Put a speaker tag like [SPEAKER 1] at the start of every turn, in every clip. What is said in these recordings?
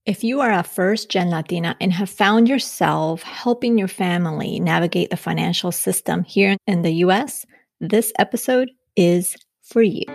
[SPEAKER 1] If you are a first-gen Latina and have found yourself helping your family navigate the financial system here in the US, this episode is for you.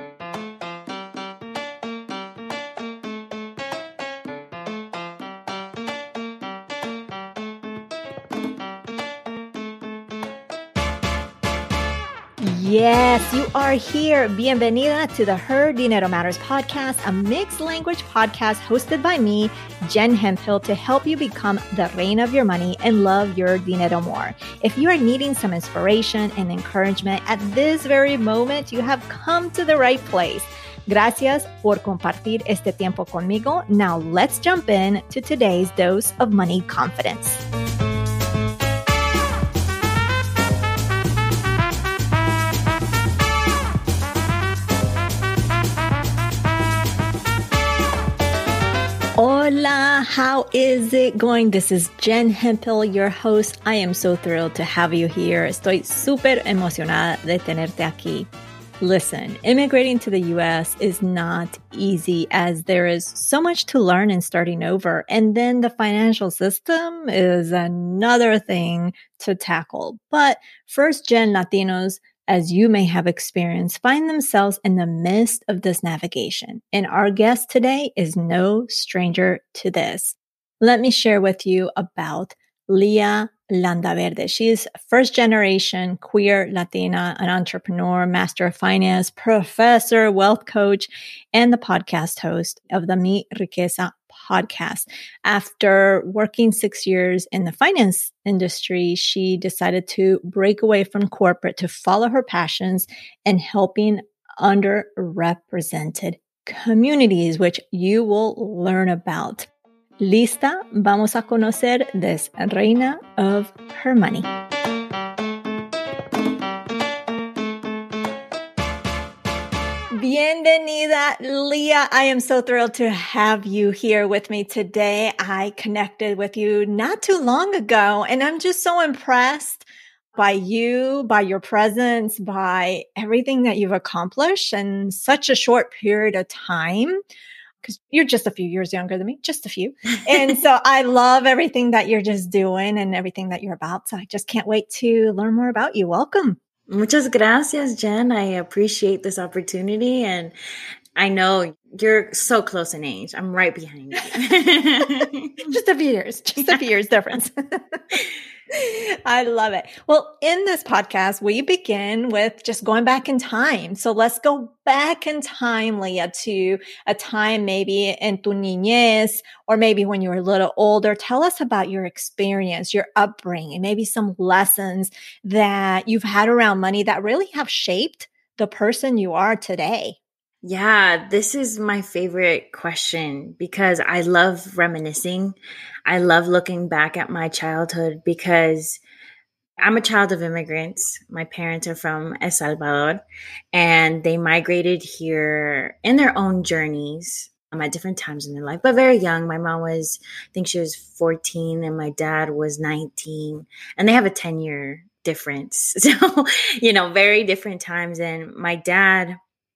[SPEAKER 1] Yes, you are here. Bienvenida to the Her Dinero Matters podcast, a mixed language podcast hosted by me, Jen Hemphill, to help you become the reina of your money and love your dinero more. If you are needing some inspiration and encouragement at this very moment, you have come to the right place. Gracias por compartir este tiempo conmigo. Now let's jump in to today's dose of money confidence. Hola, how is it going? This is Jen Hemphill, your host. I am so thrilled to have you here. Estoy súper emocionada de tenerte aquí. Listen, immigrating to the US is not easy as there is so much to learn and starting over. And then the financial system is another thing to tackle. But first-gen Latinos, as you may have experienced, find themselves in the midst of this navigation. And our guest today is no stranger to this. Let me share with you about Leah Landaverde. She is first generation queer Latina, an entrepreneur, master of finance, professor, wealth coach, and the podcast host of the Mi Riqueza podcast. After working 6 years in the finance industry, she decided to break away from corporate to follow her passions and helping underrepresented communities, which you will learn about. Lista, vamos a conocer this reina of her money. Bienvenida, Leah. I am so thrilled to have you here with me today. I connected with you not too long ago, and I'm just so impressed by you, by your presence, by everything that you've accomplished in such a short period of time. Because you're just a few years younger than me, just a few. And so I love everything that you're just doing and everything that you're about. So I just can't wait to learn more about you. Welcome.
[SPEAKER 2] Muchas gracias, Jen. I appreciate this opportunity. And I know you're so close in age. I'm right behind you.
[SPEAKER 1] Just a few years difference. I love it. Well, in this podcast, we begin with just going back in time. So let's go back in time, Leah, to a time maybe in tu niñez, or maybe when you were a little older. Tell us about your experience, your upbringing, maybe some lessons that you've had around money that really have shaped the person you are today.
[SPEAKER 2] Yeah, this is my favorite question because I love reminiscing. I love looking back at my childhood because I'm a child of immigrants. My parents are from El Salvador and they migrated here in their own journeys at different times in their life, but very young. My mom was, I think she was 14 and my dad was 19 and they have a 10-year difference. So, very different times. And my dad,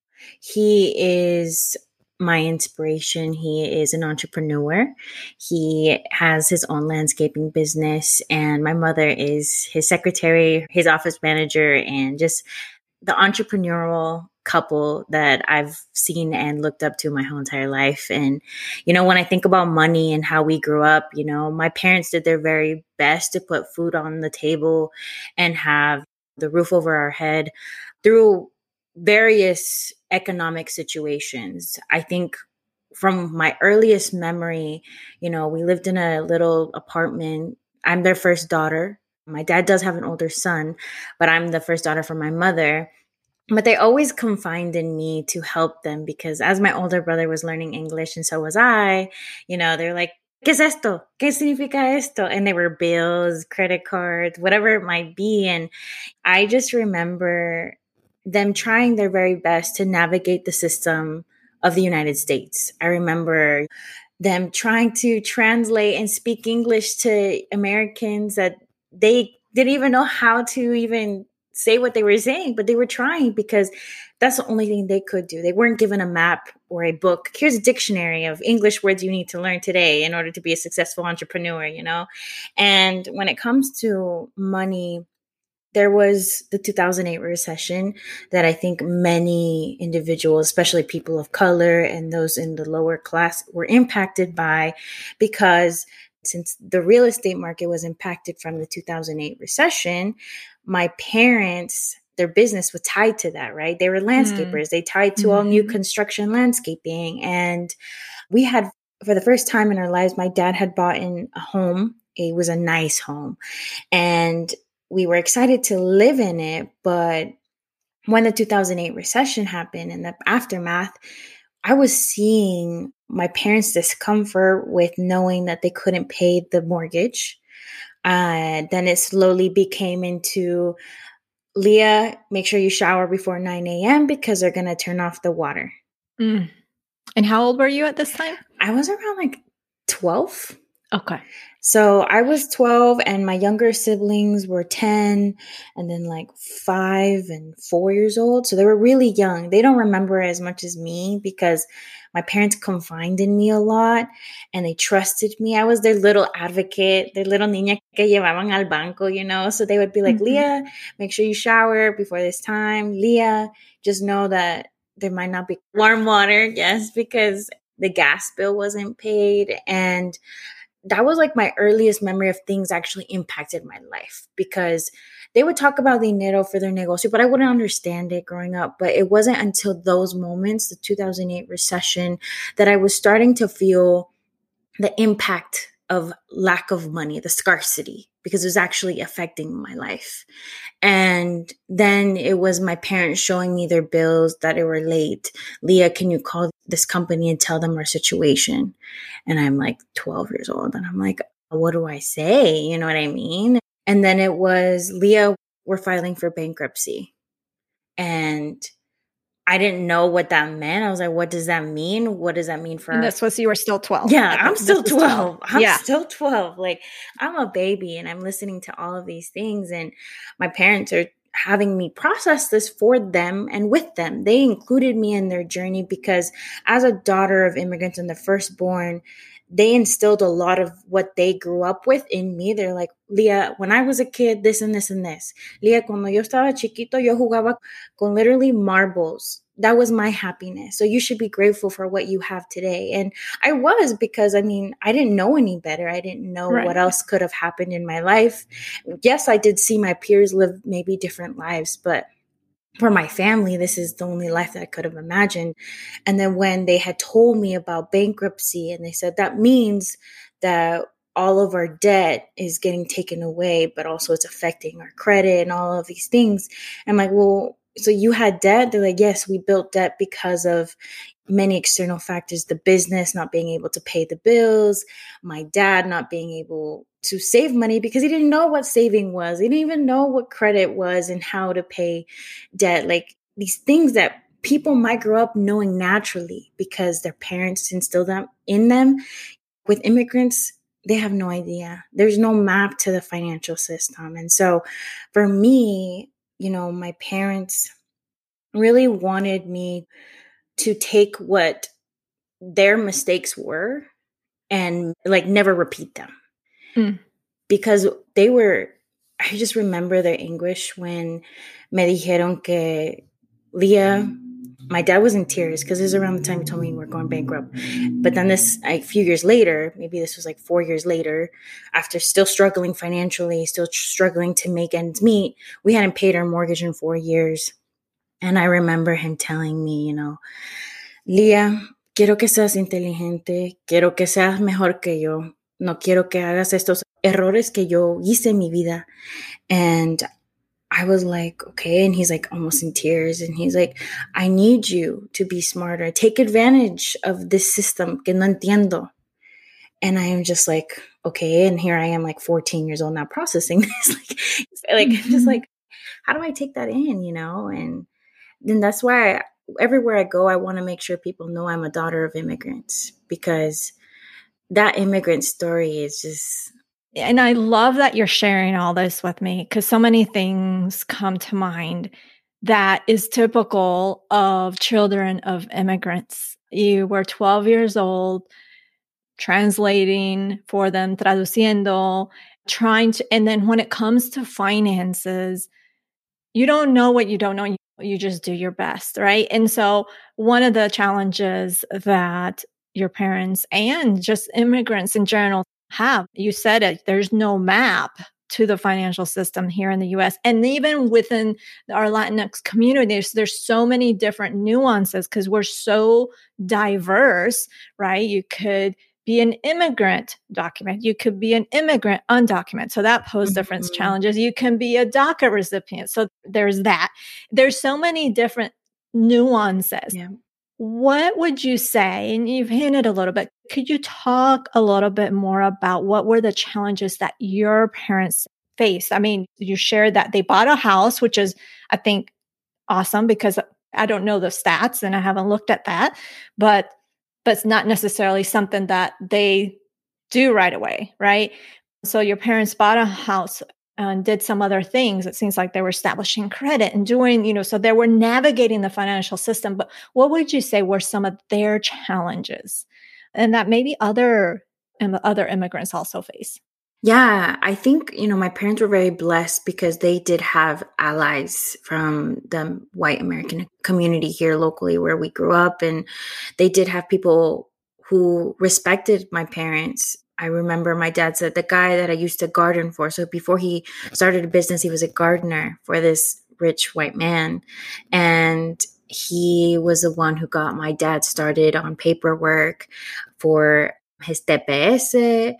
[SPEAKER 2] he is my inspiration. He is an entrepreneur. He has his own landscaping business, and my mother is his secretary, his office manager, and just the entrepreneurial couple that I've seen and looked up to my whole entire life. And, when I think about money and how we grew up, my parents did their very best to put food on the table and have the roof over our head through various economic situations. I think from my earliest memory, we lived in a little apartment. I'm their first daughter. My dad does have an older son, but I'm the first daughter from my mother. But they always confided in me to help them because as my older brother was learning English and so was I, they're like, ¿Qué es esto? ¿Qué significa esto? And they were bills, credit cards, whatever it might be. And I just remember them trying their very best to navigate the system of the United States. I remember them trying to translate and speak English to Americans that they didn't even know how to even say what they were saying, but they were trying because that's the only thing they could do. They weren't given a map or a book. Here's a dictionary of English words you need to learn today in order to be a successful entrepreneur, you know? And when it comes to money, there was the 2008 recession that I think many individuals, especially people of color and those in the lower class, were impacted by, because since the real estate market was impacted from the 2008 recession, my parents, their business was tied to that, right? They were landscapers. They tied to all new construction landscaping. And we had, for the first time in our lives, my dad had bought in a home. It was a nice home. And we were excited to live in it. But when the 2008 recession happened and the aftermath, I was seeing my parents' discomfort with knowing that they couldn't pay the mortgage. Then it slowly became into, Leah, make sure you shower before 9 a.m. because they're going to turn off the water.
[SPEAKER 1] And how old were you at this time?
[SPEAKER 2] I was around like 12.
[SPEAKER 1] Okay.
[SPEAKER 2] So I was 12 and my younger siblings were 10 and then like 5 and 4 years old. So they were really young. They don't remember as much as me because my parents confided in me a lot and they trusted me. I was their little advocate, their little niña que llevaban al banco, you know? So they would be like, Leah, make sure you shower before this time. Leah, just know that there might not be warm water. Yes, because the gas bill wasn't paid. And that was like my earliest memory of things actually impacted my life, because they would talk about dinero for their negocio, but I wouldn't understand it growing up. But it wasn't until those moments, the 2008 recession, that I was starting to feel the impact of lack of money, the scarcity, because it was actually affecting my life. And then it was my parents showing me their bills that it were late. Leah, can you call this company and tell them our situation? And I'm like 12 years old. And I'm like, what do I say? You know what I mean? And then it was, Leah, we're filing for bankruptcy. And I didn't know what that meant. I was like, what does that mean? What does that mean for
[SPEAKER 1] And this was, you were still 12.
[SPEAKER 2] Yeah, I'm still 12. I'm still 12. Like, I'm a baby and I'm listening to all of these things. And my parents are having me process this for them and with them. They included me in their journey because as a daughter of immigrants and the firstborn, they instilled a lot of what they grew up with in me. They're like, Leah, when I was a kid, this and this and this. Leah, cuando yo estaba chiquito, yo jugaba con literally marbles. That was my happiness. So you should be grateful for what you have today. And I was, because I didn't know any better. I didn't know what else could have happened in my life. Yes, I did see my peers live maybe different lives, but for my family, this is the only life that I could have imagined. And then when they had told me about bankruptcy and they said that means that all of our debt is getting taken away, but also it's affecting our credit and all of these things. I'm like, well, so you had debt? They're like, yes, we built debt because of many external factors, the business not being able to pay the bills, my dad not being able to save money because he didn't know what saving was. He didn't even know what credit was and how to pay debt. Like these things that people might grow up knowing naturally because their parents instilled them in them. With immigrants, they have no idea. There's no map to the financial system. And so for me, you know, my parents really wanted me to take what their mistakes were and like never repeat them. Because I just remember their anguish when me dijeron que, Leah, my dad was in tears because it was around the time he told me we're going bankrupt. But then a few years later, maybe this was like 4 years later, after still struggling financially, still struggling to make ends meet, we hadn't paid our mortgage in 4 years. And I remember him telling me, you know, Leah, quiero que seas inteligente, quiero que seas mejor que yo, no quiero que hagas estos errores que yo hice en mi vida. And I was like, okay. And he's like almost in tears. And he's like, I need you to be smarter. Take advantage of this system que no entiendo. And I am just like, okay. And here I am like 14 years old now processing this. Just like, how do I take that in, you know? And then that's why everywhere I go, I want to make sure people know I'm a daughter of immigrants, because that immigrant story is just
[SPEAKER 1] And I love that you're sharing all this with me because so many things come to mind that is typical of children of immigrants. You were 12 years old, translating for them, traduciendo, trying to, and then when it comes to finances, you don't know what you don't know. You just do your best, right? And so one of the challenges that your parents and just immigrants in general have, you said it, there's no map to the financial system here in the US. And even within our Latinx communities, there's so many different nuances because we're so diverse, right? You could be an immigrant document. You could be an immigrant undocumented. So that poses different challenges. You can be a DACA recipient. So there's that. There's so many different nuances.
[SPEAKER 2] Yeah.
[SPEAKER 1] What would you say? And you've hinted a little bit. Could you talk a little bit more about what were the challenges that your parents faced? I mean, you shared that they bought a house, which is, I think, awesome because I don't know the stats and I haven't looked at that, but it's not necessarily something that they do right away, right? So your parents bought a house and did some other things. It seems like they were establishing credit and doing, so they were navigating the financial system. But what would you say were some of their challenges and that maybe other immigrants also face?
[SPEAKER 2] Yeah, I think, my parents were very blessed because they did have allies from the white American community here locally where we grew up. And they did have people who respected my parents. I remember my dad said the guy that I used to garden for. So before he started a business, he was a gardener for this rich white man. And he was the one who got my dad started on paperwork for his TPS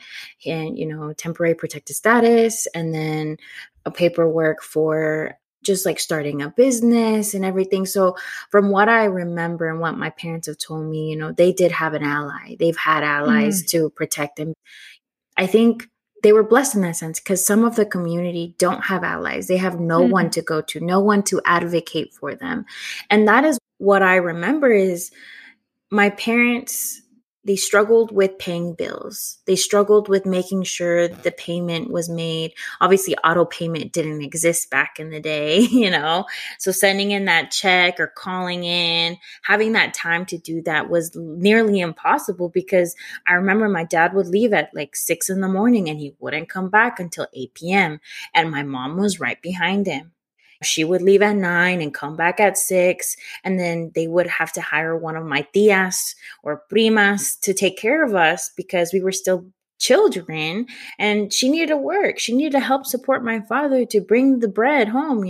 [SPEAKER 2] and, temporary protected status, and then a paperwork for just like starting a business and everything. So from what I remember and what my parents have told me, they did have an ally. They've had allies to protect them. I think they were blessed in that sense because some of the community don't have allies. They have no one to go to, no one to advocate for them. And that is what I remember is my parents, they struggled with paying bills. They struggled with making sure the payment was made. Obviously, auto payment didn't exist back in the day, So sending in that check or calling in, having that time to do that was nearly impossible because I remember my dad would leave at like 6 a.m. and he wouldn't come back until 8 p.m. And my mom was right behind him. She would leave at 9 and come back at 6. And then they would have to hire one of my tias or primas to take care of us because we were still children and she needed to work. She needed to help support my father to bring the bread home,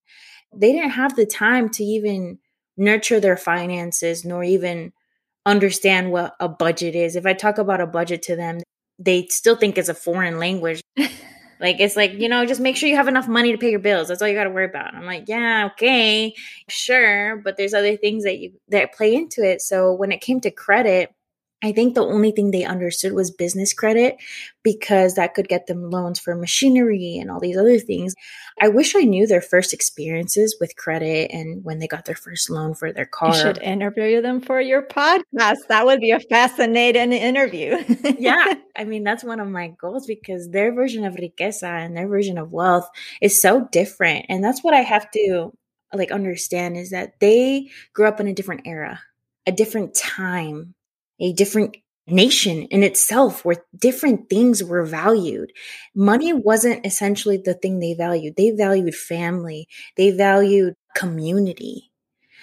[SPEAKER 2] They didn't have the time to even nurture their finances nor even understand what a budget is. If I talk about a budget to them, they still think it's a foreign language. Like, it's like, just make sure you have enough money to pay your bills. That's all you got to worry about. I'm like, yeah, okay, sure. But there's other things that play into it. So when it came to credit, I think the only thing they understood was business credit because that could get them loans for machinery and all these other things. I wish I knew their first experiences with credit and when they got their first loan for their car.
[SPEAKER 1] You should interview them for your podcast. That would be a fascinating interview.
[SPEAKER 2] Yeah. I mean, that's one of my goals because their version of riqueza and their version of wealth is so different. And that's what I have to understand is that they grew up in a different era, a different time, a different nation in itself where different things were valued. Money wasn't essentially the thing they valued. They valued family. They valued community.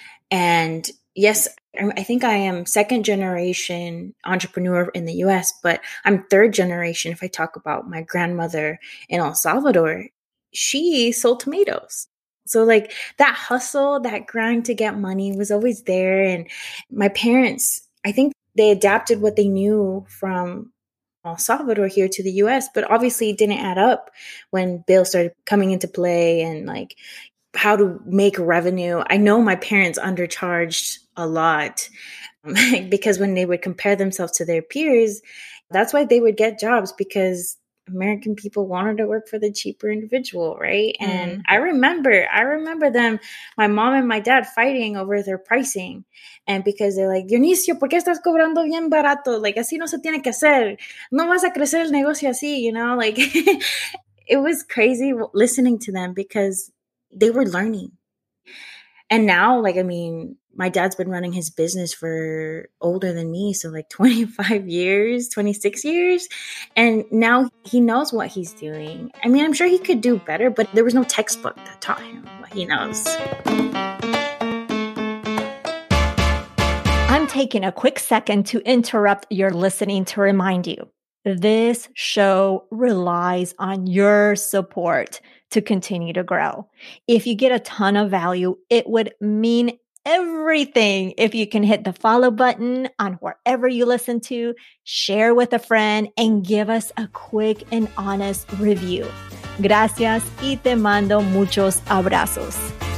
[SPEAKER 2] And yes, I think I am second generation entrepreneur in the US, but I'm third generation if I talk about my grandmother in El Salvador. She sold tomatoes. So that hustle, that grind to get money was always there. And my parents, I think they adapted what they knew from El Salvador here to the US, but obviously it didn't add up when bills started coming into play and how to make revenue. I know my parents undercharged a lot because when they would compare themselves to their peers, that's why they would get jobs because American people wanted to work for the cheaper individual, right? And I remember them, my mom and my dad fighting over their pricing. And because they're like, Dionisio, ¿por qué estás cobrando bien barato? Like, así no se tiene que hacer. No vas a crecer el negocio así, you know? Like, it was crazy listening to them because they were learning. And now, like, I mean, my dad's been running his business for older than me. So like 25 years, 26 years. And now he knows what he's doing. I mean, I'm sure he could do better, but there was no textbook that taught him what he knows.
[SPEAKER 1] I'm taking a quick second to interrupt your listening to remind you, this show relies on your support to continue to grow. If you get a ton of value, it would mean everything if you can hit the follow button on wherever you listen to, share with a friend, and give us a quick and honest review. Gracias y te mando muchos abrazos.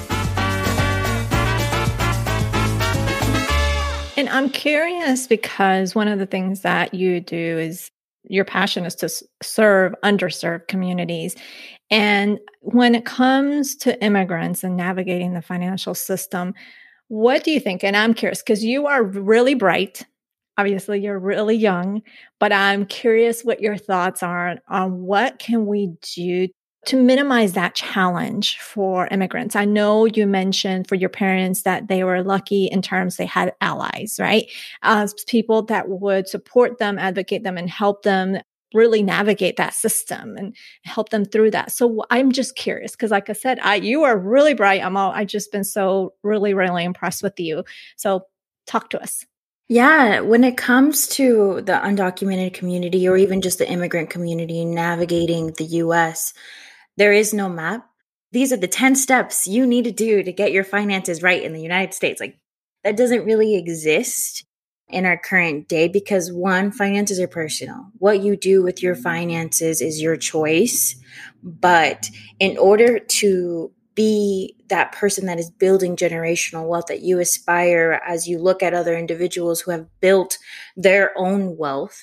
[SPEAKER 1] And I'm curious because one of the things that you do is your passion is to serve underserved communities. And when it comes to immigrants and navigating the financial system, what do you think? And I'm curious because you are really bright. Obviously, you're really young, but I'm curious what your thoughts are on what can we do to minimize that challenge for immigrants. I know you mentioned for your parents that they were lucky in terms they had allies, right? People that would support them, advocate them, and help them really navigate that system and help them through that. So I'm just curious because, like I said, you are really bright. I've just been so really, really impressed with you. So talk to us.
[SPEAKER 2] Yeah, when it comes to the undocumented community or even just the immigrant community navigating the U.S., there is no map. These are the 10 steps you need to do to get your finances right in the United States. Like, that doesn't really exist in our current day because, one, finances are personal. What you do with your finances is your choice. But in order to be that person that is building generational wealth that you aspire as you look at other individuals who have built their own wealth,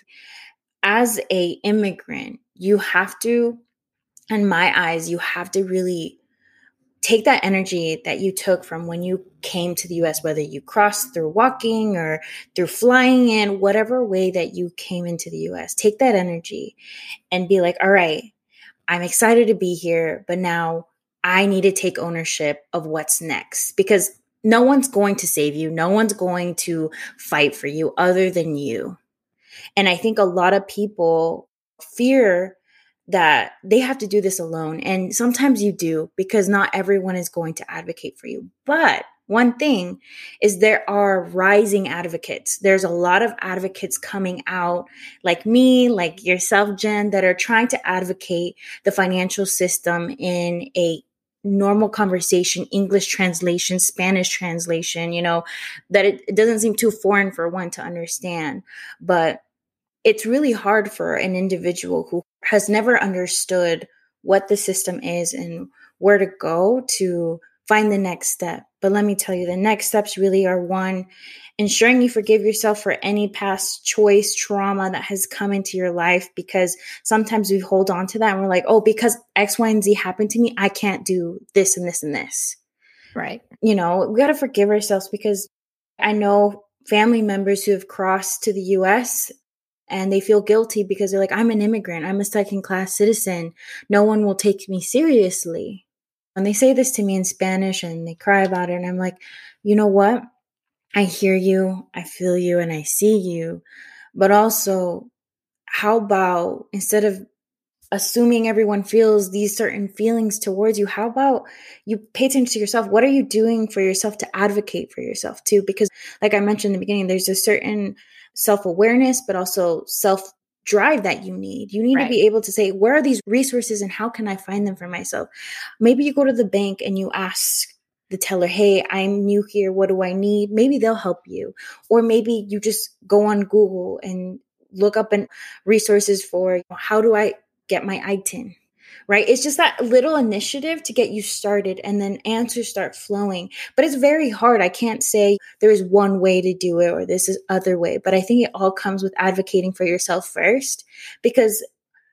[SPEAKER 2] as a immigrant, you have to, in my eyes, you have to really take that energy that you took from when you came to the US, whether you crossed through walking or through flying in, whatever way that you came into the US, take that energy and be like, all right, I'm excited to be here, but now I need to take ownership of what's next because no one's going to save you. No one's going to fight for you other than you. And I think a lot of people fear that they have to do this alone. And sometimes you do because not everyone is going to advocate for you. But one thing is there are rising advocates. There's a lot of advocates coming out like me, like yourself, Jen, that are trying to advocate the financial system in a normal conversation, English translation, Spanish translation, that it doesn't seem too foreign for one to understand. But it's really hard for an individual who has never understood what the system is and where to go to find the next step. But let me tell you, the next steps really are, one, ensuring you forgive yourself for any past choice, trauma that has come into your life, because sometimes we hold on to that and we're like, oh, because X, Y, and Z happened to me, I can't do this and this and this.
[SPEAKER 1] Right.
[SPEAKER 2] We got to forgive ourselves because I know family members who have crossed to the US and they feel guilty because they're like, I'm an immigrant. I'm a second-class citizen. No one will take me seriously. And they say this to me in Spanish and they cry about it. And I'm like, you know what? I hear you, I feel you, and I see you. But also, how about instead of assuming everyone feels these certain feelings towards you, how about you pay attention to yourself? What are you doing for yourself to advocate for yourself too? Because like I mentioned in the beginning, there's a certain self-awareness, but also self-drive that you need. You need to be able to say, where are these resources and how can I find them for myself? Maybe you go to the bank and you ask the teller, hey, I'm new here. What do I need? Maybe they'll help you. Or maybe you just go on Google and look up resources for how do I get my ITIN, right? It's just that little initiative to get you started and then answers start flowing. But it's very hard. I can't say there is one way to do it or this is other way. But I think it all comes with advocating for yourself first, because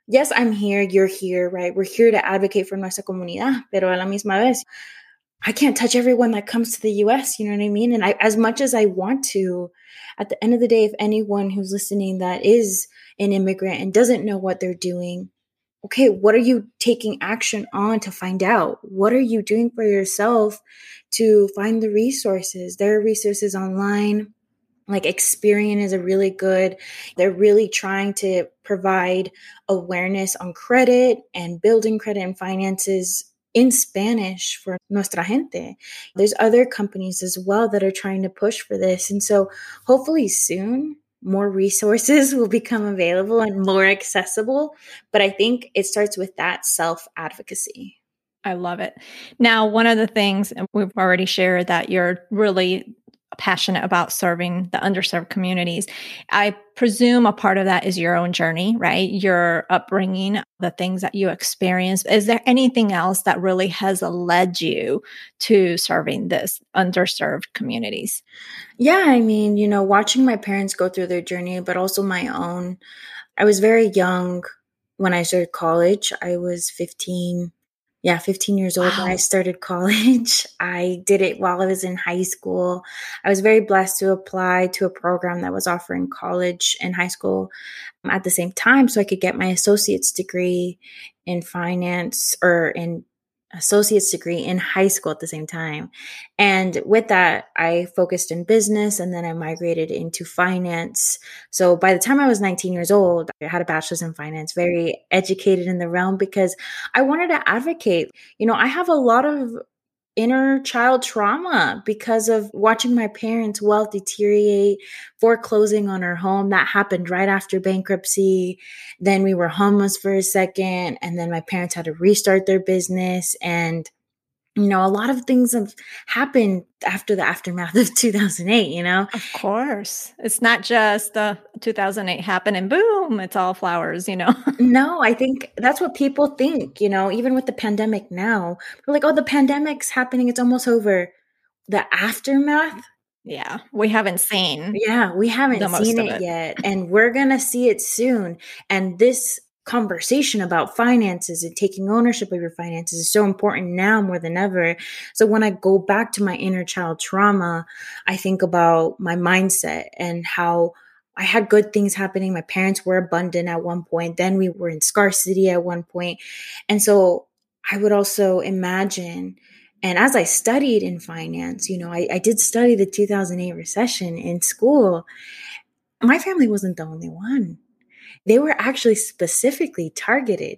[SPEAKER 2] yes, I'm here, you're here, right? We're here to advocate for nuestra comunidad, pero a la misma vez, I can't touch everyone that comes to the US, you know what I mean? And as much as I want to, at the end of the day, if anyone who's listening that is an immigrant and doesn't know what they're doing, okay, what are you taking action on to find out? What are you doing for yourself to find the resources? There are resources online. Like Experian is a really good, they're really trying to provide awareness on credit and building credit and finances in Spanish for nuestra gente. There's other companies as well that are trying to push for this. And so hopefully soon more resources will become available and more accessible. But I think it starts with that self-advocacy.
[SPEAKER 1] I love it. Now, one of the things, and we've already shared that you're really passionate about serving the underserved communities. I presume a part of that is your own journey, right? Your upbringing, the things that you experienced. Is there anything else that really has led you to serving this underserved communities?
[SPEAKER 2] Yeah, I mean, watching my parents go through their journey, but also my own. I was very young when I started college. I was 15 years old when I
[SPEAKER 1] Wow.
[SPEAKER 2] started college. I did it while I was in high school. I was very blessed to apply to a program that was offering college and high school at the same time so I could get my associate's degree in finance or in associate's degree in high school at the same time. And with that, I focused in business and then I migrated into finance. So by the time I was 19 years old, I had a bachelor's in finance, very educated in the realm because I wanted to advocate. I have a lot of inner child trauma because of watching my parents' wealth deteriorate, foreclosing on our home. That happened right after bankruptcy. Then we were homeless for a second, and then my parents had to restart their business. And a lot of things have happened after the aftermath of 2008,
[SPEAKER 1] Of course. It's not just 2008 happened and boom, it's all flowers.
[SPEAKER 2] No, I think that's what people think, even with the pandemic now. We're like, oh, the pandemic's happening. It's almost over. The aftermath,
[SPEAKER 1] Yeah, we haven't seen
[SPEAKER 2] yeah, we haven't
[SPEAKER 1] the most
[SPEAKER 2] seen
[SPEAKER 1] of
[SPEAKER 2] it
[SPEAKER 1] it.
[SPEAKER 2] yet, and we're going to see it soon. And this conversation about finances and taking ownership of your finances is so important now more than ever. So when I go back to my inner child trauma, I think about my mindset and how I had good things happening. My parents were abundant at one point. Then we were in scarcity at one point. And so I would also imagine, and as I studied in finance, I did study the 2008 recession in school. My family wasn't the only one. They were actually specifically targeted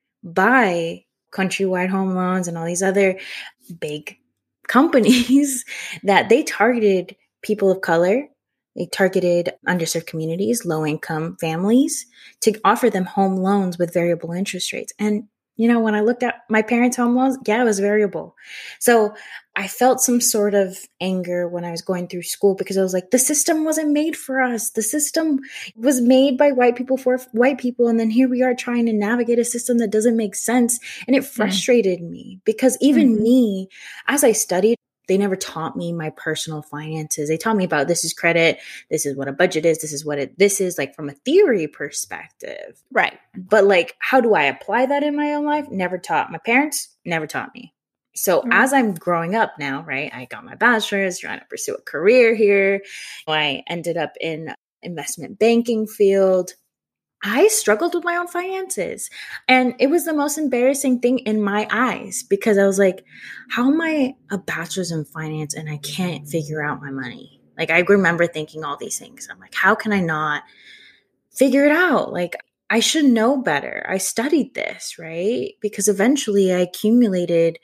[SPEAKER 2] by Countrywide Home Loans and all these other big companies that they targeted people of color. They targeted underserved communities, low income families to offer them home loans with variable interest rates. And when I looked at my parents' home loans, yeah, it was variable. So I felt some sort of anger when I was going through school because I was like, the system wasn't made for us. The system was made by white people for white people. And then here we are trying to navigate a system that doesn't make sense. And it frustrated me because even me, as I studied, they never taught me my personal finances. They taught me about this is credit. This is what a budget is. This is what this is like from a theory perspective.
[SPEAKER 1] Right.
[SPEAKER 2] But like, how do I apply that in my own life? Never taught. My parents never taught me. So as I'm growing up now, right, I got my bachelor's, trying to pursue a career here. I ended up in investment banking field. I struggled with my own finances. And it was the most embarrassing thing in my eyes because I was like, how am I a bachelor's in finance and I can't figure out my money? Like, I remember thinking all these things. I'm like, how can I not figure it out? Like, I should know better. I studied this, right? Because eventually I accumulated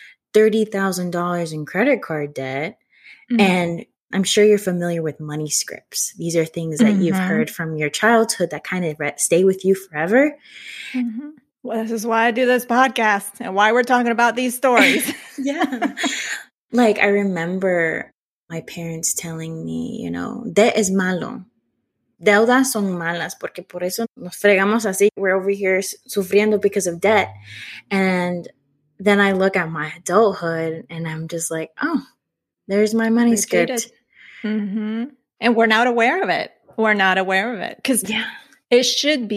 [SPEAKER 2] $30,000 in credit card debt. And I'm sure you're familiar with money scripts. These are things that you've heard from your childhood that kind of stay with you forever.
[SPEAKER 1] Well, this is why I do this podcast and why we're talking about these stories.
[SPEAKER 2] Yeah. Like, I remember my parents telling me, debt is malo. Deudas son malas porque por eso nos fregamos así. We're over here sufriendo because of debt. And then I look at my adulthood and I'm just like, oh, there's my money script.
[SPEAKER 1] And we're not aware of it. We're not aware of it because it should be.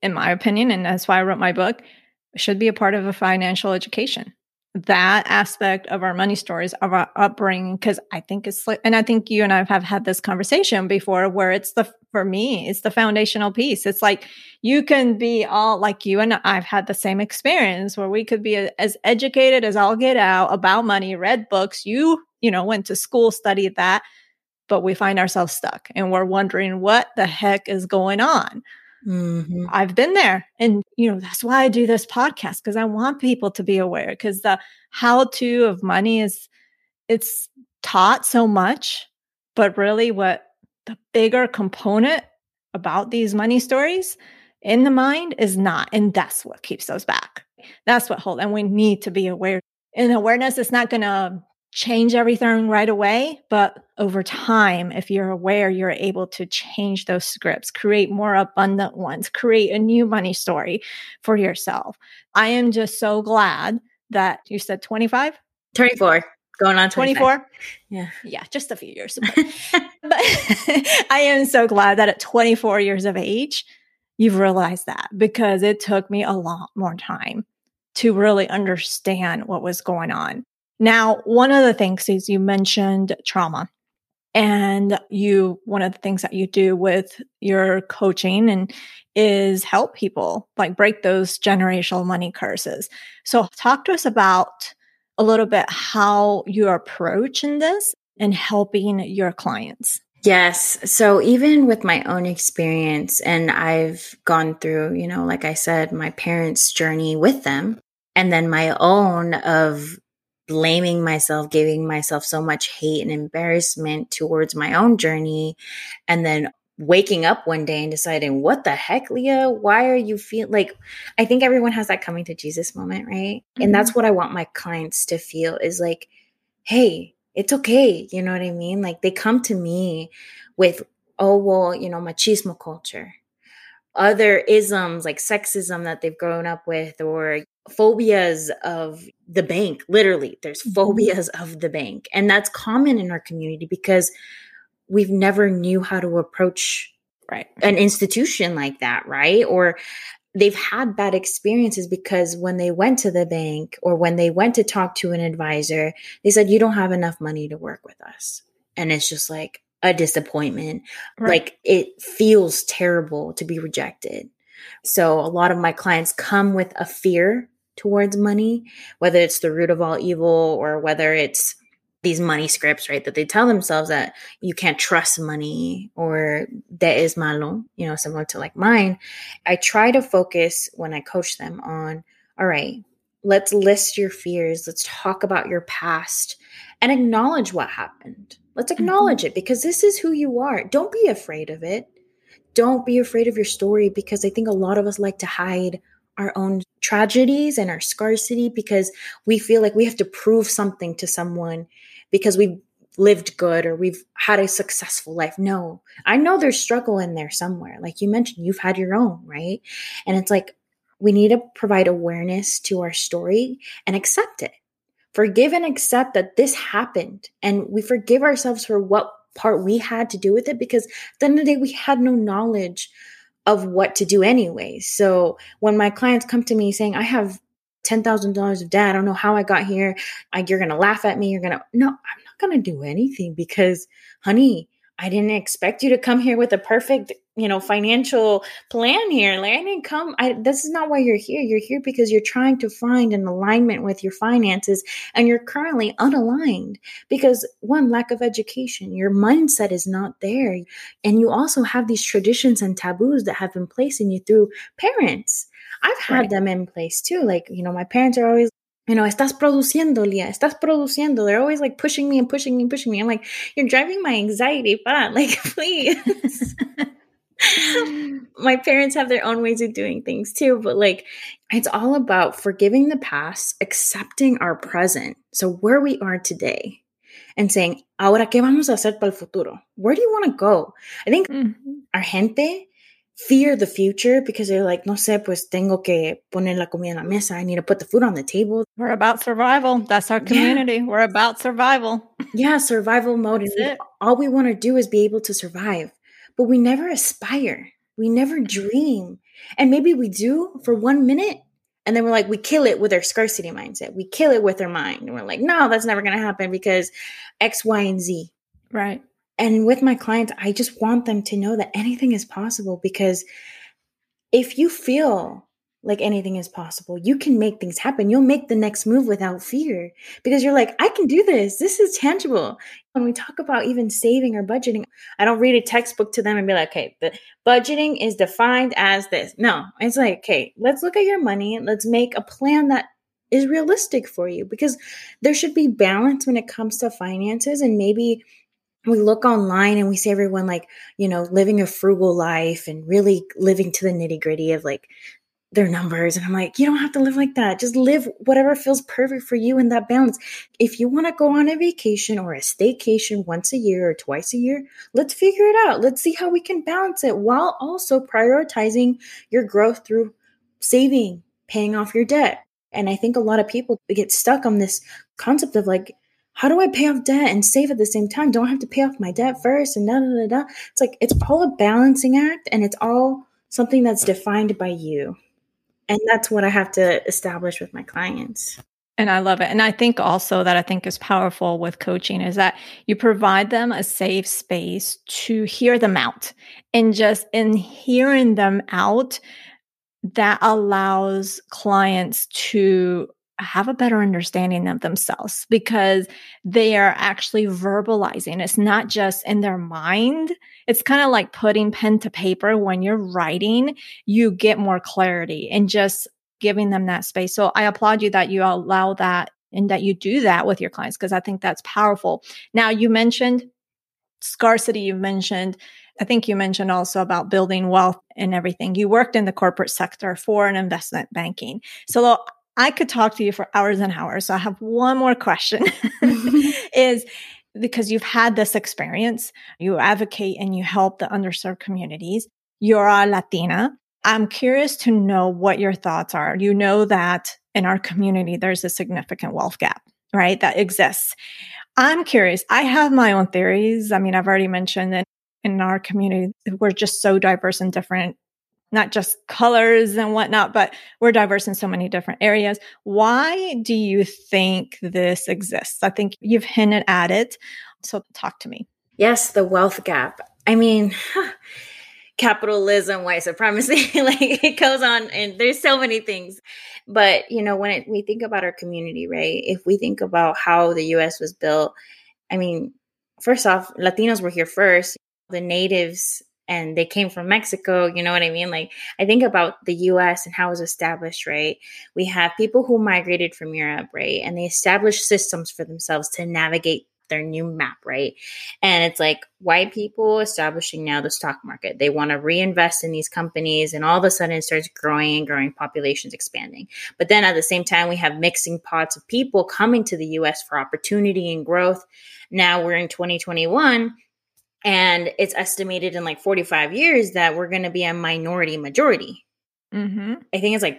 [SPEAKER 1] in my opinion, and that's why I wrote my book, should be a part of a financial education. That aspect of our money stories, of our upbringing, because I think it's like, and I think you and I have had this conversation before where for me, it's the foundational piece. It's like you can be all like you and I've had the same experience where we could be as educated as all get out about money, read books, went to school, studied that, but we find ourselves stuck and we're wondering what the heck is going on.
[SPEAKER 2] Mm-hmm.
[SPEAKER 1] I've been there. And, that's why I do this podcast, because I want people to be aware, because the how-to of money it's taught so much, but really what the bigger component about these money stories in the mind is not. And that's what keeps us back. That's what holds. And we need to be aware. And awareness is not going to change everything right away, but over time, if you're aware, you're able to change those scripts, create more abundant ones, create a new money story for yourself. I am just so glad that you said 25?
[SPEAKER 2] 24. Going on
[SPEAKER 1] 24?
[SPEAKER 2] Yeah.
[SPEAKER 1] Yeah, just a few years. But I am so glad that at 24 years of age, you've realized that, because it took me a lot more time to really understand what was going on. Now, one of the things is you mentioned trauma, and one of the things that you do with your coaching is help people like break those generational money curses. So talk to us about a little bit how you're approaching this and helping your clients.
[SPEAKER 2] Yes. So even with my own experience, and I've gone through, like I said, my parents' journey with them, and then my own of blaming myself, giving myself so much hate and embarrassment towards my own journey. And then waking up one day and deciding, what the heck, Leah, why are you feeling like, I think everyone has that coming to Jesus moment, right? Mm-hmm. And that's what I want my clients to feel is like, hey, it's okay. You know what I mean? Like they come to me with, oh, well, machismo culture, other isms like sexism that they've grown up with, or phobias of the bank. Literally, there's phobias of the bank. And that's common in our community because we've never knew how to approach an institution like that, right? Or they've had bad experiences because when they went to the bank or when they went to talk to an advisor, they said, you don't have enough money to work with us. And it's just like a disappointment. Right. Like it feels terrible to be rejected. So a lot of my clients come with a fear towards money, whether it's the root of all evil or whether it's these money scripts, right? That they tell themselves that you can't trust money or that is malo, similar to like mine. I try to focus when I coach them on, all right, let's list your fears. Let's talk about your past and acknowledge what happened. Let's acknowledge it because this is who you are. Don't be afraid of it. Don't be afraid of your story because I think a lot of us like to hide our own tragedies and our scarcity because we feel like we have to prove something to someone because we've lived good or we've had a successful life. No, I know there's struggle in there somewhere. Like you mentioned, you've had your own, right? And it's like, we need to provide awareness to our story and accept it. Forgive and accept that this happened. And we forgive ourselves for what part we had to do with it because at the end of the day, we had no knowledge of what to do anyway. So when my clients come to me saying, I have $10,000 of debt, I don't know how I got here. You're going to laugh at me. No, I'm not going to do anything because, honey, I didn't expect you to come here with a perfect, financial plan here. Like I didn't come. This is not why you're here. You're here because you're trying to find an alignment with your finances and you're currently unaligned because one, lack of education, your mindset is not there. And you also have these traditions and taboos that have been placed in you through parents. I've had them in place too. Like, my parents are always, estás produciendo, Leah, estás produciendo. They're always like pushing me and pushing me and pushing me. I'm like, you're driving my anxiety, but like, please. My parents have their own ways of doing things too, but like, it's all about forgiving the past, accepting our present. So where we are today and saying, ahora, ¿qué vamos a hacer para el futuro? Where do you want to go? I think our gente fear the future because they're like, no sé, pues tengo que poner la comida en la mesa. I need to put the food on the table.
[SPEAKER 1] We're about survival. That's our community. Yeah. We're about survival.
[SPEAKER 2] Yeah, survival mode. And all we want to do is be able to survive. But we never aspire. We never dream. And maybe we do for 1 minute. And then we're like, we kill it with our scarcity mindset. We kill it with our mind. And we're like, no, that's never going to happen because X, Y, and Z.
[SPEAKER 1] Right.
[SPEAKER 2] And with my clients, I just want them to know that anything is possible, because if you feel like anything is possible, you can make things happen. You'll make the next move without fear, because you're like, I can do this. This is tangible. When we talk about even saving or budgeting, I don't read a textbook to them and be like, okay, the budgeting is defined as this. No, it's like, okay, let's look at your money. Let's make a plan that is realistic for you, because there should be balance when it comes to finances. And maybe we look online and we see everyone like, living a frugal life and really living to the nitty gritty of like their numbers. And I'm like, you don't have to live like that. Just live whatever feels perfect for you in that balance. If you want to go on a vacation or a staycation once a year or twice a year, let's figure it out. Let's see how we can balance it while also prioritizing your growth through saving, paying off your debt. And I think a lot of people get stuck on this concept of like, how do I pay off debt and save at the same time? Don't I have to pay off my debt first? And It's like, it's all a balancing act, and it's all something that's defined by you. And that's what I have to establish with my clients.
[SPEAKER 1] And I love it. And I think also that I think is powerful with coaching is that you provide them a safe space to hear them out. And just in hearing them out, that allows clients to have a better understanding of themselves, because they are actually verbalizing. It's not just in their mind. It's kind of like putting pen to paper. When you're writing, you get more clarity, and just giving them that space. So I applaud you that you allow that and that you do that with your clients, because I think that's powerful. Now, you mentioned scarcity. I think you mentioned also about building wealth and everything. You worked in the corporate sector for an investment banking. So I could talk to you for hours and hours. So I have one more question is, because you've had this experience, you advocate and you help the underserved communities. You're a Latina. I'm curious to know what your thoughts are. You know that in our community, there's a significant wealth gap, right? That exists. I'm curious. I have my own theories. I mean, I've already mentioned that in our community, we're just so diverse and different, not just colors and whatnot, but we're diverse in so many different areas. Why do you think this exists? I think you've hinted at it. So talk to me.
[SPEAKER 2] Yes, the wealth gap. I mean, capitalism, white supremacy, like it goes on, and there's so many things. But, when we think about our community, right? If we think about how the U.S. was built, I mean, first off, Latinos were here first. The natives, and they came from Mexico, you know what I mean? Like, I think about the U.S. and how it was established, right? We have people who migrated from Europe, right? And they established systems for themselves to navigate their new map, right? And it's like white people establishing now the stock market. They want to reinvest in these companies, and all of a sudden it starts growing and growing, populations expanding. But then at the same time, we have mixing pots of people coming to the U.S. for opportunity and growth. Now we're in 2021. And it's estimated in like 45 years that we're going to be a minority majority.
[SPEAKER 1] Mm-hmm.
[SPEAKER 2] I think it's like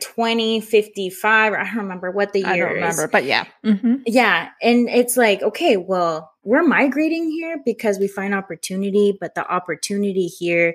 [SPEAKER 2] 2055, or I don't remember what the year is.
[SPEAKER 1] I don't remember, but yeah. Mm-hmm.
[SPEAKER 2] Yeah. And it's like, okay, well, we're migrating here because we find opportunity, but the opportunity here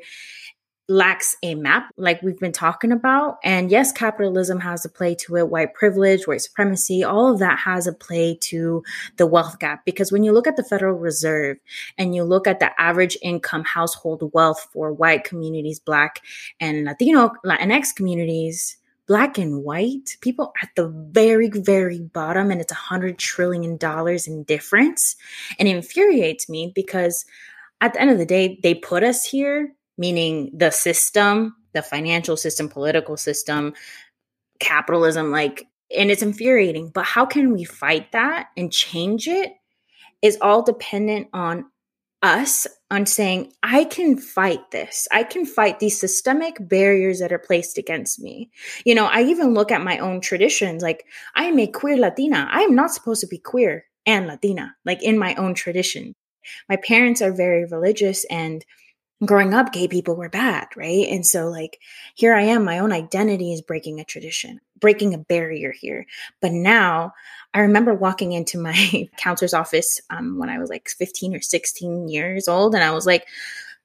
[SPEAKER 2] lacks a map like we've been talking about. And yes, capitalism has a play to it, white privilege, white supremacy, all of that has a play to the wealth gap. Because when you look at the Federal Reserve and you look at the average income household wealth for white communities, Black and Latino, Latinx communities, Black and white people at the very, very bottom, and it's $100 trillion in difference. And it infuriates me because at the end of the day, they put us here, meaning the system, the financial system, political system, capitalism, and it's infuriating. But how can we fight that and change it is all dependent on us, on saying, I can fight this. I can fight these systemic barriers that are placed against me. I even look at my own traditions. Like, I am a queer Latina. I am not supposed to be queer and Latina, like in my own tradition. My parents are very religious, and growing up, gay people were bad, right? And so here I am, my own identity is breaking a tradition, breaking a barrier here. But now I remember walking into my counselor's office when I was 15 or 16 years old. And I was like,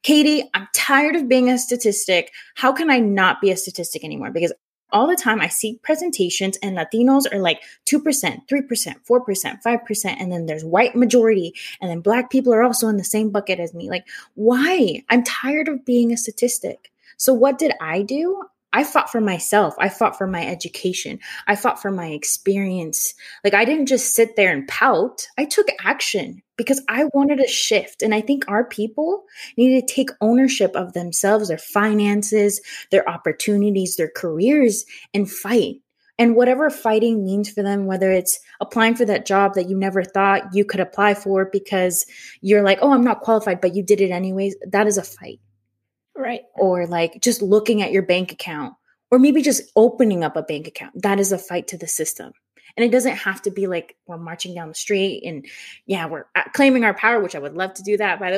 [SPEAKER 2] Katie, I'm tired of being a statistic. How can I not be a statistic anymore? Because all the time I see presentations and Latinos are like 2%, 3%, 4%, 5%. And then there's white majority. And then Black people are also in the same bucket as me. Like, why? I'm tired of being a statistic. So what did I do? I fought for myself. I fought for my education. I fought for my experience. Like, I didn't just sit there and pout. I took action because I wanted a shift. And I think our people need to take ownership of themselves, their finances, their opportunities, their careers, and fight. And whatever fighting means for them, whether it's applying for that job that you never thought you could apply for because you're like, oh, I'm not qualified, but you did it anyways, that is a fight.
[SPEAKER 1] Right.
[SPEAKER 2] Or like just looking at your bank account, or maybe just opening up a bank account. That is a fight to the system. And it doesn't have to be like we're marching down the street and we're claiming our power, which I would love to do that, by the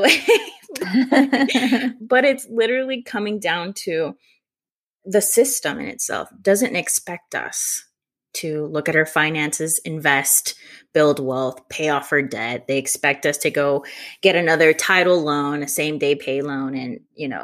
[SPEAKER 2] way. But it's literally coming down to the system in itself doesn't expect us to look at our finances, invest, build wealth, pay off our debt. They expect us to go get another title loan, a same day pay loan, and,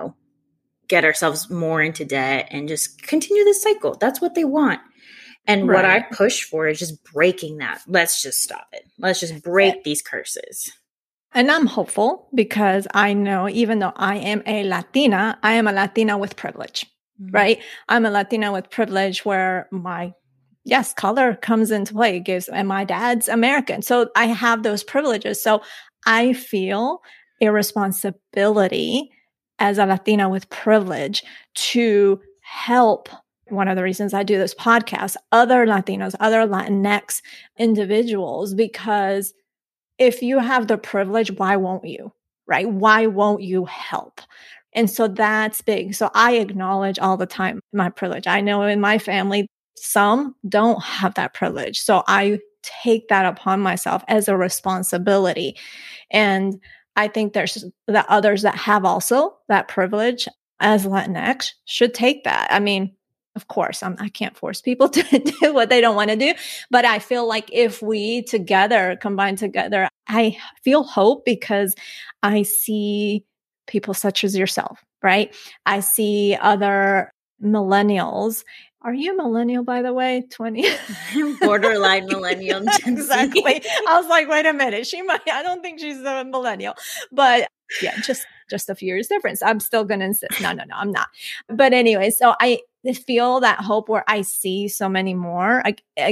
[SPEAKER 2] get ourselves more into debt and just continue this cycle. That's what they want. And what I push for is just breaking that. Let's just stop it. Let's just break these curses.
[SPEAKER 1] And I'm hopeful because I know even though I am a Latina, I am a Latina with privilege, right? I'm a Latina with privilege where my color comes into play. And my dad's American. So I have those privileges. So I feel a responsibility as a Latina with privilege to help. One of the reasons I do this podcast, other Latinos, other Latinx individuals, because if you have the privilege, why won't you, right? Why won't you help? And so that's big. So I acknowledge all the time my privilege. I know in my family, some don't have that privilege. So I take that upon myself as a responsibility. And I think there's the others that have also that privilege as Latinx should take that. I mean, of course, I can't force people to do what they don't want to do, but I feel like if we combine together, I feel hope because I see people such as yourself, right? I see other millennials. Are you a millennial, by the way? 20?
[SPEAKER 2] Borderline millennial.
[SPEAKER 1] Exactly. I was like, wait a minute. I don't think she's a millennial, but yeah, just a few years difference. I'm still going to insist. No, I'm not. But anyway, so I feel that hope where I see so many more.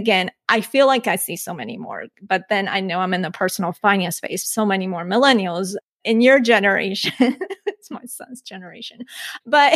[SPEAKER 1] I feel like I see so many more, but then I know I'm in the personal finance space, so many more millennials in your generation. It's my son's generation. But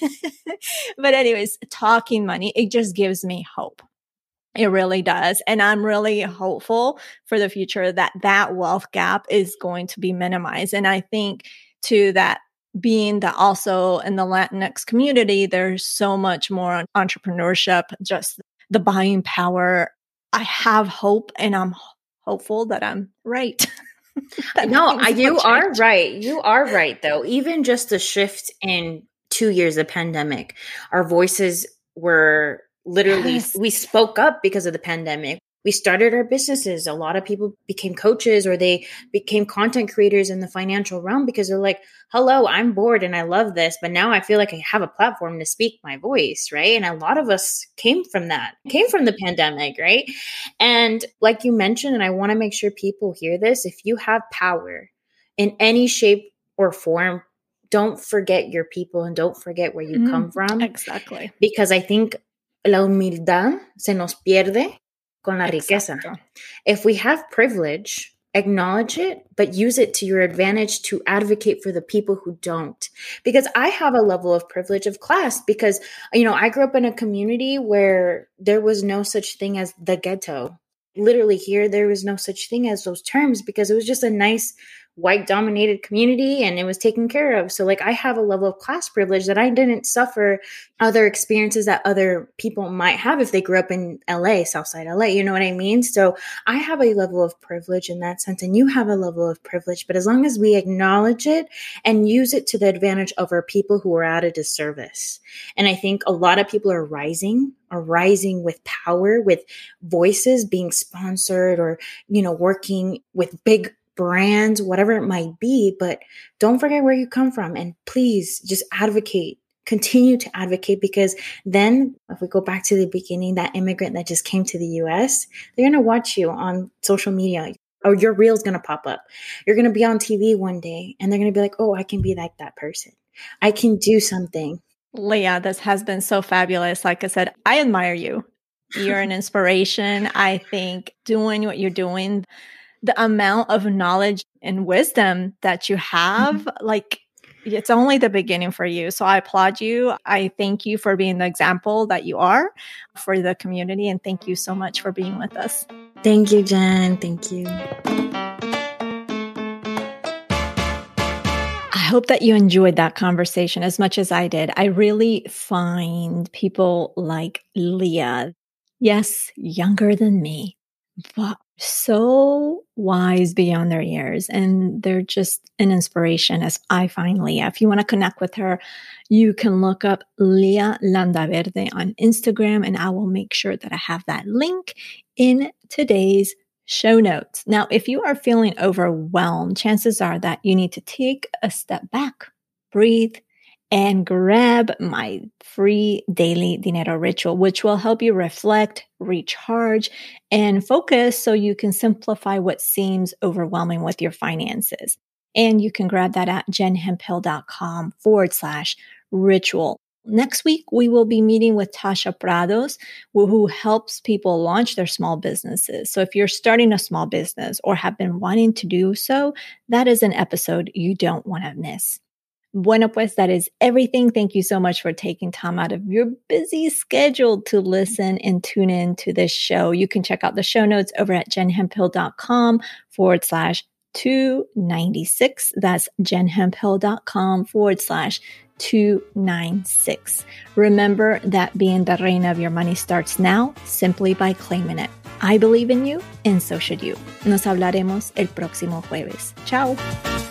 [SPEAKER 1] anyways, talking money, it just gives me hope. It really does. And I'm really hopeful for the future that wealth gap is going to be minimized. And I think too that being that also in the Latinx community, there's so much more entrepreneurship, just the buying power. I have hope and I'm hopeful that I'm right.
[SPEAKER 2] No, you are right. You are right, though. Even just the shift in 2 years of pandemic, our voices were literally, we spoke up because of the pandemic. We started our businesses. A lot of people became coaches or they became content creators in the financial realm because they're like, hello, I'm bored and I love this, but now I feel like I have a platform to speak my voice, right? And a lot of us came from the pandemic, right? And like you mentioned, and I want to make sure people hear this, if you have power in any shape or form, don't forget your people and don't forget where you come from.
[SPEAKER 1] Exactly.
[SPEAKER 2] Because I think la humildad se nos pierde con la riqueza. If we have privilege, acknowledge it, but use it to your advantage to advocate for the people who don't. Because I have a level of privilege of class because, I grew up in a community where there was no such thing as the ghetto. Literally here, there was no such thing as those terms because it was just a nice white dominated community and it was taken care of. So I have a level of class privilege that I didn't suffer other experiences that other people might have if they grew up in LA, Southside LA, you know what I mean? So I have a level of privilege in that sense and you have a level of privilege, but as long as we acknowledge it and use it to the advantage of our people who are at a disservice. And I think a lot of people are rising with power, with voices being sponsored or, working with big brands, whatever it might be, but don't forget where you come from. And please just advocate, continue to advocate, because then if we go back to the beginning, that immigrant that just came to the US, they're going to watch you on social media, or your reel's going to pop up. You're going to be on TV one day and they're going to be like, oh, I can be like that person. I can do something.
[SPEAKER 1] Leah, this has been so fabulous. Like I said, I admire you. You're an inspiration. I think doing what you're doing, the amount of knowledge and wisdom that you have, like, it's only the beginning for you. So I applaud you. I thank you for being the example that you are for the community. And thank you so much for being with us.
[SPEAKER 2] Thank you, Jen. Thank you.
[SPEAKER 1] I hope that you enjoyed that conversation as much as I did. I really find people like Leah, yes, younger than me, but so wise beyond their years. And they're just an inspiration, as I find Leah. If you want to connect with her, you can look up Leah Landaverde on Instagram, and I will make sure that I have that link in today's show notes. Now, if you are feeling overwhelmed, chances are that you need to take a step back, breathe, and grab my free daily dinero ritual, which will help you reflect, recharge, and focus so you can simplify what seems overwhelming with your finances. And you can grab that at jenhemphill.com/ritual. Next week, we will be meeting with Tasha Prados, who helps people launch their small businesses. So if you're starting a small business or have been wanting to do so, that is an episode you don't want to miss. Bueno, pues that is everything. Thank you so much for taking time out of your busy schedule to listen and tune in to this show. You can check out the show notes over at jenhemphill.com/296. That's jenhemphill.com/296. Remember that being the reina of your money starts now, simply by claiming it. I believe in you, and so should you. Nos hablaremos el próximo jueves. Ciao.